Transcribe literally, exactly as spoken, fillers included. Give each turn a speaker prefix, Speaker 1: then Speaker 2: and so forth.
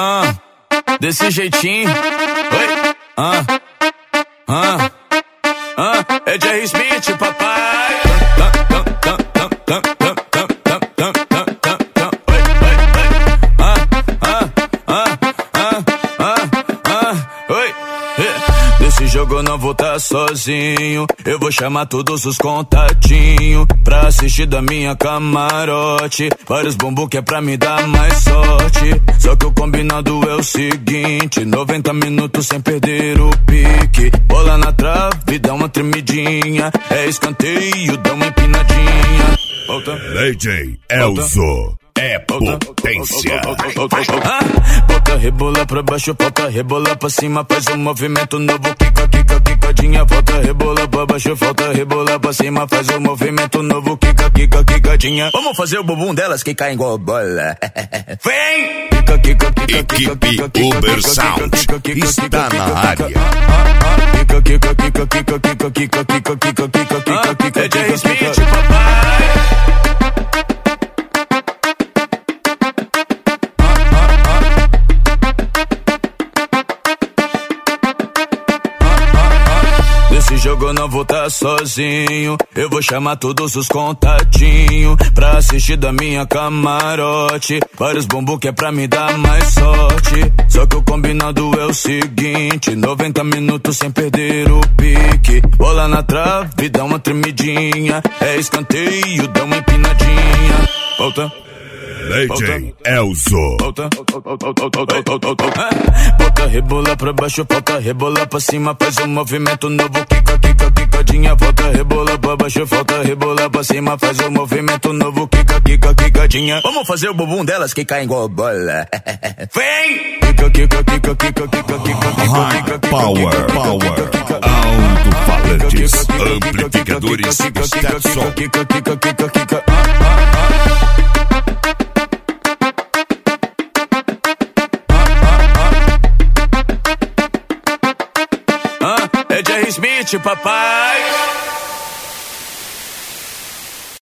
Speaker 1: Ah, desse jeitinho. Oi, ah, ah, ah, é Jerry Smith, papai. Nesse jogo eu não vou tá sozinho. Eu vou chamar todos os contatinhos pra assistir da minha camarote. Vários bumbum que é pra me dar mais sorte. Só que o combinado é o seguinte: noventa minutos sem perder o pique. Bola na trave, dá uma tremidinha. É escanteio, dá uma empinadinha. Volta.
Speaker 2: D J Elzo é potência.
Speaker 1: Ah, bota rebola pra baixo, volta rebola pra cima. Faz um movimento novo, quica, quica, quicadinha. Volta rebola pra baixo, volta rebola pra cima. Faz um movimento novo, quica, quica, quicadinha. Vamos fazer o bumbum delas que caem igual bola. Vem! Quica, quica, quica,
Speaker 2: Equipe Uber Sound está na área.
Speaker 1: Quica, quica, quica, quica, quica, quica, quica, quica, quica, quica, quica. É Jerry Smith, papai. Nesse jogo eu não vou tá sozinho. Eu vou chamar todos os contatinhos pra assistir da minha camarote. Vários bumbum que é pra me dar mais sorte. Só que o combinado é o seguinte: noventa minutos sem perder o pique. Bola na trave, dá uma tremidinha. É escanteio, dá uma empinadinha. Volta.
Speaker 2: D J Elzo.
Speaker 1: Volta, bota rebola pra baixo, volta rebola pra cima. Faz um movimento novo, quica, quica, quicadinha. Volta rebola pra baixo, volta rebola pra cima. Faz um movimento novo, quica, quica, quicadinha. Vamos fazer o bumbum delas que caem igual bola. Vem! Quica, quica, quica, quica, quica, quica,
Speaker 2: High Power, Power, alto-falantes, amplificadores, step som.
Speaker 1: Quica, quica, quica, quica. É Jerry Smith, papai.